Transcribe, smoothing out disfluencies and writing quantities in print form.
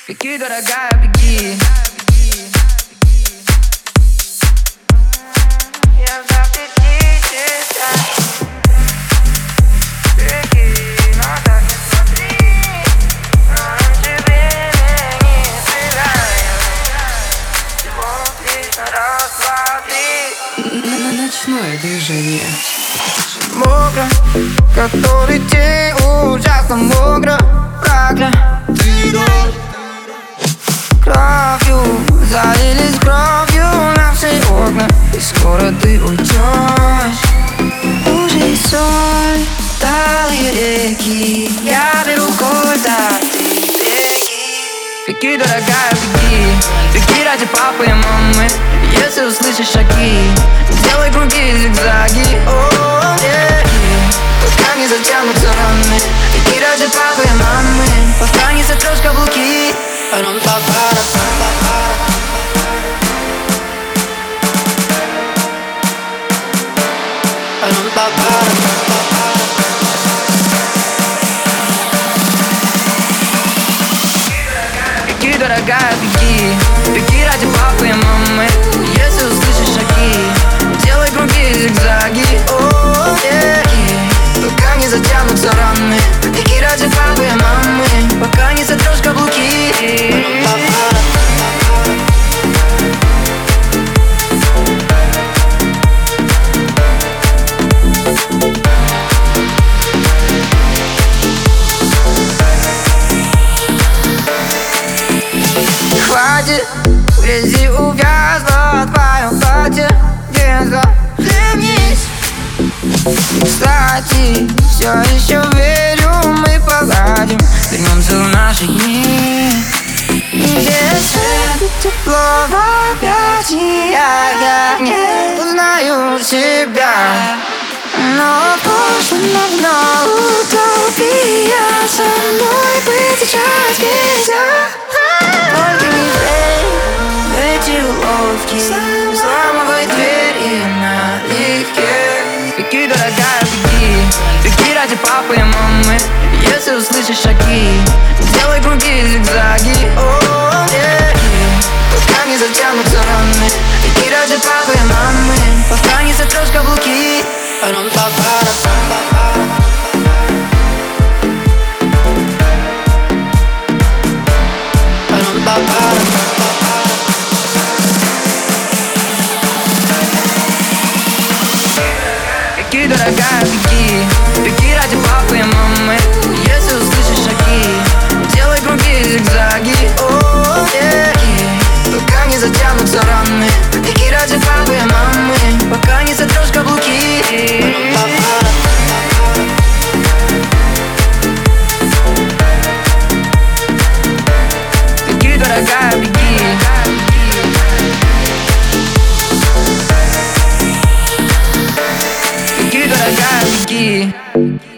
Беги, дорогая, беги. Я запрети тебя. Беги, но так не смотри. Но тебе не сыграю. Всего лишь на раз, два, три. Ночное движение. Мокро, который день ужасно мокро. Проклятый дождь. Кровью залились кровью наши окна. И скоро ты уйдешь. Уже соль, талые реки. Я беру куда ты беги. Беги, дорогая, беги. Беги ради папы и мамы. Если услышишь шаги, делай круги и зигзаги. О, беги, пока не затянутся раны. Беги ради папы и мамы, пока не сотрешь каблуки. Беги, дорогая, беги. Беги ради папы и мамы. Если услышишь шаги, делай круги и зигзаги. О, беги, пока не затянутся раны. Беги ради папы и мамы, пока не сотрешь каблуки. Хватит, в грязи увязла твое платье. Не захлебнись. Кстати, все еще верю, мы поладим. Вернемся в наши дни. Если тепло в объятиях, я не узнаю себя. Но прошлым давно утопия. Со мной быть сейчас нельзя. Только не верь в эти уловки. Взламывай двери налегке. Беги, дорогая, беги. Беги ради папы и мамы. Если услышишь шаги, делай круги и зигзаги. О, беги, пока не затянутся раны. Беги ради папы и мамы, пока не сотрешь каблуки. Беги, дорогая, беги. Беги ради папы и мамы. Если услышишь шаги, делай круги и зигзаги. О, беги, пока не затянутся раны. Беги ради папы и мамы, пока не сотрешь каблуки. Беги, дорогая, беги. Беги, дорогая, беги.